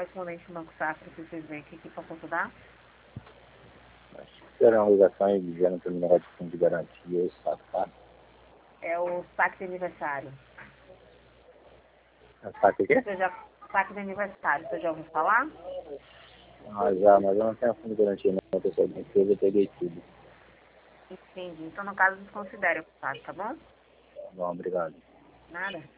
correspondente do Banco Safra, se vocês veem aqui para consultar. Era uma ligação e dizendo que o número de fundo de garantia e o saco, tá? É o saque de aniversário. É saco o quê? Saque de aniversário, você já ouviu falar? Ah, já, mas eu não tenho fundo de garantia, não. Eu sou da empresa, eu peguei tudo. Entendi. Então, no caso, desconsidere o saque, tá bom? Bom, obrigado. Nada.